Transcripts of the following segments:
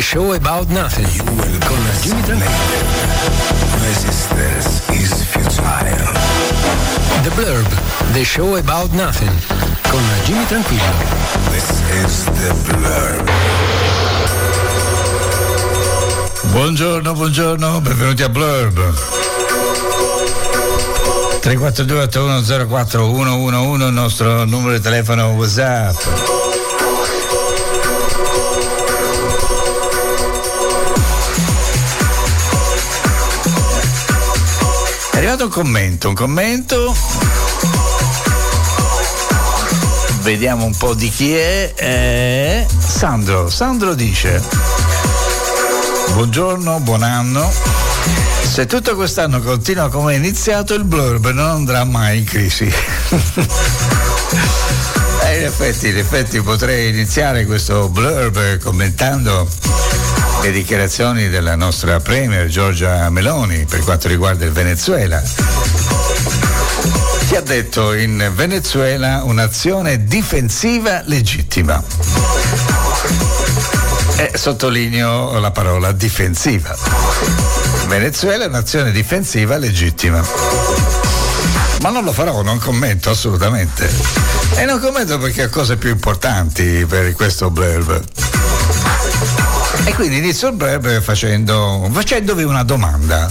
show about nothing. Con Jimmy Tranquillo. Resistance is futile. The Blurb, the show about nothing. Con Jimmy Tranquillo. This is The Blurb. Buongiorno, benvenuti a Blurb. 342-8104-111 il nostro numero di telefono WhatsApp. È arrivato un commento. Vediamo un po' di chi è. Sandro dice: buongiorno, buon anno. Se tutto quest'anno continua come è iniziato, il Blurb non andrà mai in crisi. In effetti potrei iniziare questo Blurb commentando le dichiarazioni della nostra Premier Giorgia Meloni per quanto riguarda il Venezuela, che ha detto: in Venezuela un'azione difensiva legittima. E sottolineo la parola difensiva. Venezuela è un'azione difensiva legittima. Ma non lo farò, non commento assolutamente. E non commento perché ho cose più importanti per questo Blurb. E quindi inizio il Blurb facendovi una domanda.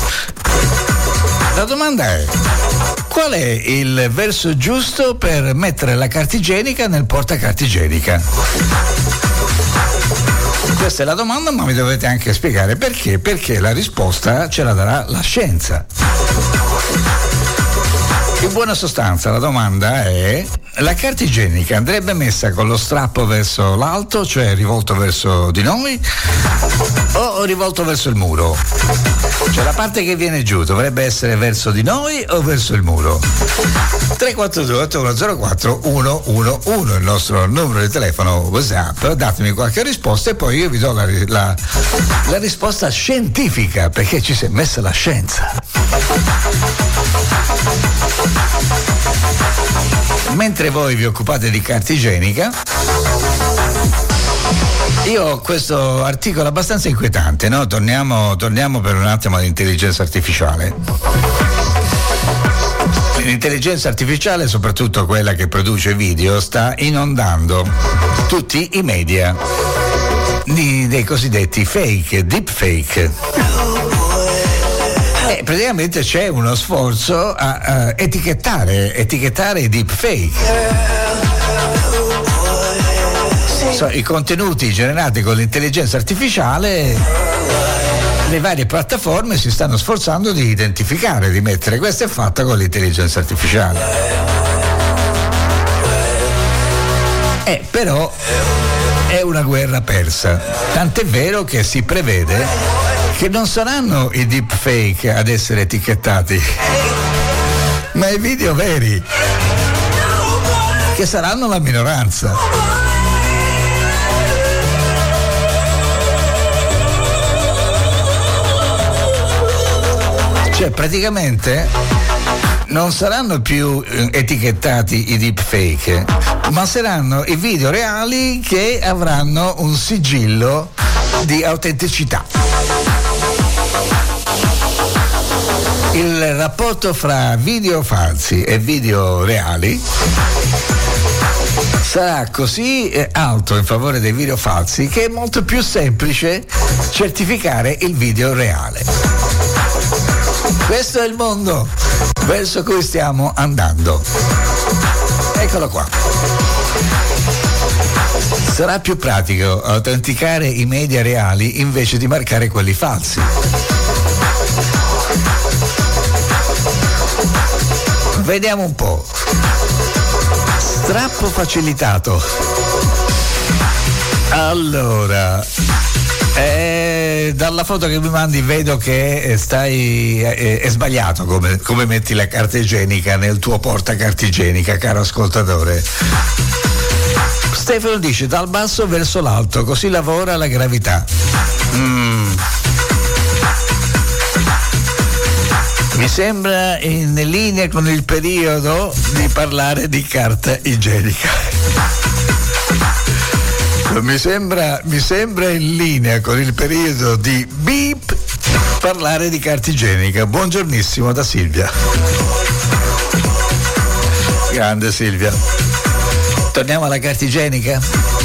La domanda è: qual è il verso giusto per mettere la carta igienica nel portacarta igienica? Questa è la domanda, ma mi dovete anche spiegare perché. Perché la risposta ce la darà la scienza. In buona sostanza la domanda è: la carta igienica andrebbe messa con lo strappo verso l'alto, cioè rivolto verso di noi, o rivolto verso il muro? Cioè la parte che viene giù dovrebbe essere verso di noi o verso il muro? 342-8104-111 il nostro numero di telefono WhatsApp. Datemi qualche risposta e poi io vi do la risposta scientifica, perché ci si è messa la scienza. Mentre voi vi occupate di carta igienica, io ho questo articolo abbastanza inquietante, no? Torniamo per un attimo all'intelligenza artificiale. L'intelligenza artificiale, soprattutto quella che produce video, sta inondando tutti i media dei cosiddetti fake, deepfake. Praticamente c'è uno sforzo a etichettare i deepfake. I contenuti generati con l'intelligenza artificiale, le varie piattaforme si stanno sforzando di identificare, di mettere: questa è fatta con l'intelligenza artificiale. Però è una guerra persa, tant'è vero che si prevede che non saranno i deepfake ad essere etichettati, ma i video veri, che saranno la minoranza. Cioè praticamente non saranno più etichettati i deepfake, ma saranno i video reali che avranno un sigillo di autenticità. Il rapporto fra video falsi e video reali sarà così alto in favore dei video falsi che è molto più semplice certificare il video reale. Questo è il mondo verso cui stiamo andando. Eccolo qua. Sarà più pratico autenticare i media reali invece di marcare quelli falsi. Vediamo un po'. Strappo facilitato. Allora, dalla foto che mi mandi vedo che è sbagliato come metti la carta igienica nel tuo portacarta igienica, caro ascoltatore. Stefano dice: dal basso verso l'alto, così lavora la gravità. Mi sembra in linea con il periodo di parlare di carta igienica. mi sembra in linea con il periodo di beep parlare di carta igienica. Buongiornissimo da Silvia. Grande Silvia. Torniamo alla carta igienica.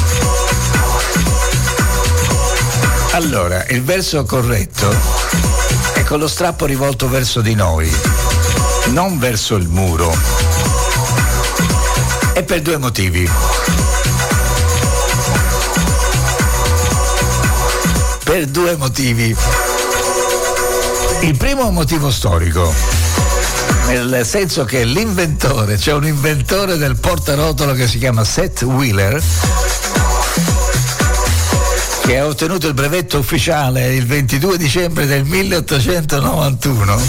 Allora, il verso corretto è con lo strappo rivolto verso di noi, non verso il muro. E per due motivi. Per due motivi. Il primo è un motivo storico, nel senso che l'inventore, c'è un inventore del portarotolo che si chiama Seth Wheeler, che ha ottenuto il brevetto ufficiale il 22 dicembre del 1891.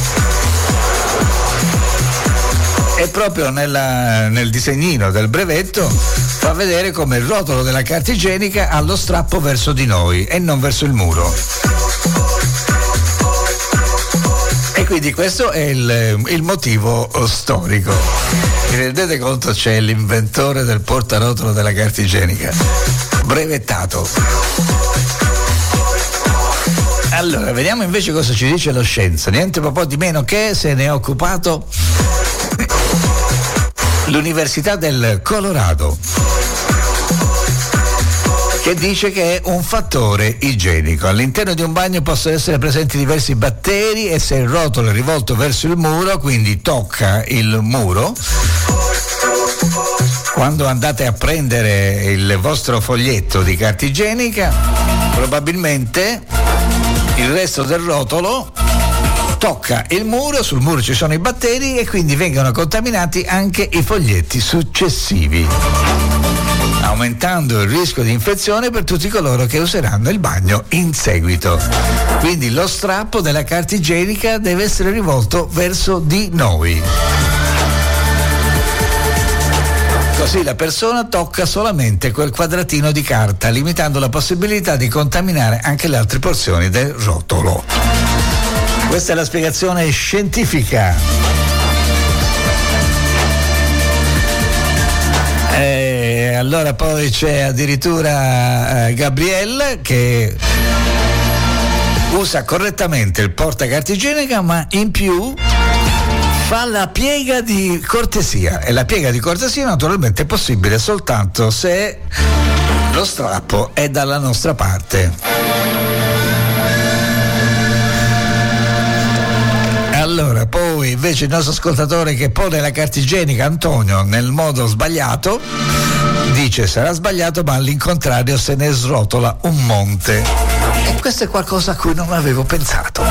E proprio nel disegnino del brevetto fa vedere come il rotolo della carta igienica ha lo strappo verso di noi e non verso il muro. E quindi questo è il motivo storico. Vi rendete conto? C'è l'inventore del portarotolo della carta igienica, brevettato. Allora, vediamo invece cosa ci dice la scienza. Niente po' di meno che se ne è occupato l'Università del Colorado, che dice che è un fattore igienico. All'interno di un bagno possono essere presenti diversi batteri e se il rotolo è rivolto verso il muro, quindi tocca il muro, quando andate a prendere il vostro foglietto di carta igienica, probabilmente il resto del rotolo tocca il muro, sul muro ci sono i batteri e quindi vengono contaminati anche i foglietti successivi, aumentando il rischio di infezione per tutti coloro che useranno il bagno in seguito. Quindi lo strappo della carta igienica deve essere rivolto verso di noi. Così la persona tocca solamente quel quadratino di carta, limitando la possibilità di contaminare anche le altre porzioni del rotolo. Questa è la spiegazione scientifica. Allora poi c'è addirittura Gabrielle che usa correttamente il portacarta igienica, ma in più fa la piega di cortesia, e la piega di cortesia naturalmente è possibile soltanto se lo strappo è dalla nostra parte. Allora, poi invece il nostro ascoltatore che pone la carta igienica, Antonio, nel modo sbagliato, dice sarà sbagliato ma all'incontrario se ne srotola un monte. E questo è qualcosa a cui non avevo pensato.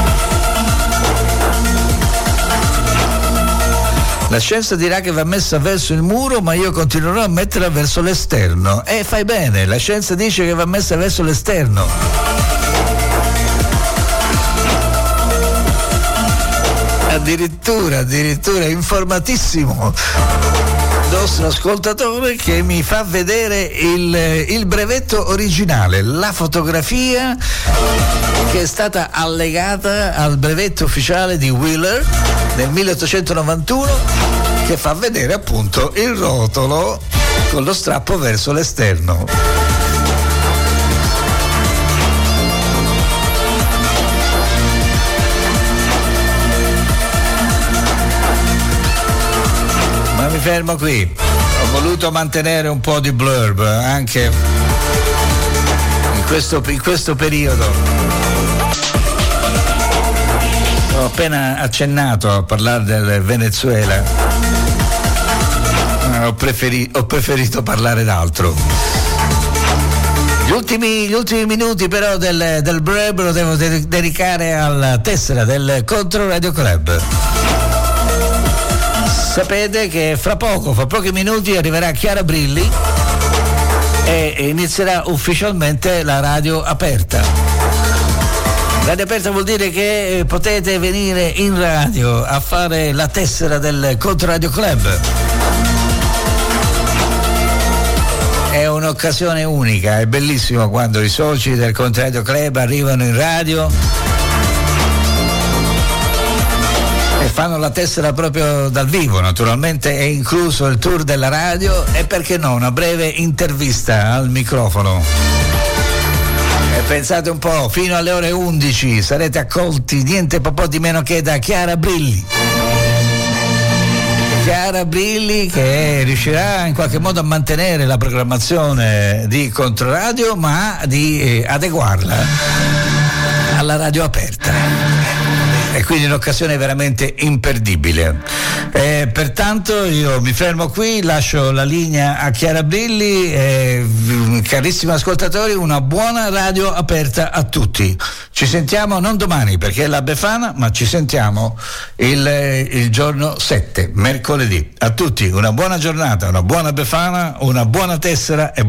La scienza dirà che va messa verso il muro, ma io continuerò a metterla verso l'esterno. E fai bene, la scienza dice che va messa verso l'esterno. Addirittura informatissimo il nostro ascoltatore che mi fa vedere il brevetto originale, la fotografia che è stata allegata al brevetto ufficiale di Wheeler nel 1891, che fa vedere appunto il rotolo con lo strappo verso l'esterno. Mi fermo qui, ho voluto mantenere un po' di blurb anche in questo periodo. Ho appena accennato a parlare del Venezuela, ho preferito parlare d'altro. Gli ultimi minuti però del blurb lo devo dedicare alla tessera del Controradio Club. Sapete che fra pochi minuti arriverà Chiara Brilli e inizierà ufficialmente la radio aperta. Radio aperta vuol dire che potete venire in radio a fare la tessera del Controradio Club. È un'occasione unica, è bellissimo quando i soci del Controradio Club arrivano in radio e fanno la tessera proprio dal vivo. Naturalmente è incluso il tour della radio e perché no una breve intervista al microfono. E pensate un po', fino alle ore 11 sarete accolti niente po' di meno che da Chiara Brilli. Chiara Brilli che riuscirà in qualche modo a mantenere la programmazione di Controradio, ma di adeguarla alla radio aperta. E quindi un'occasione veramente imperdibile. Pertanto io mi fermo qui, lascio la linea a Chiara Brilli. Carissimi ascoltatori, una buona radio aperta a tutti. Ci sentiamo non domani perché è la Befana, ma ci sentiamo il giorno 7, mercoledì. A tutti una buona giornata, una buona Befana, una buona tessera e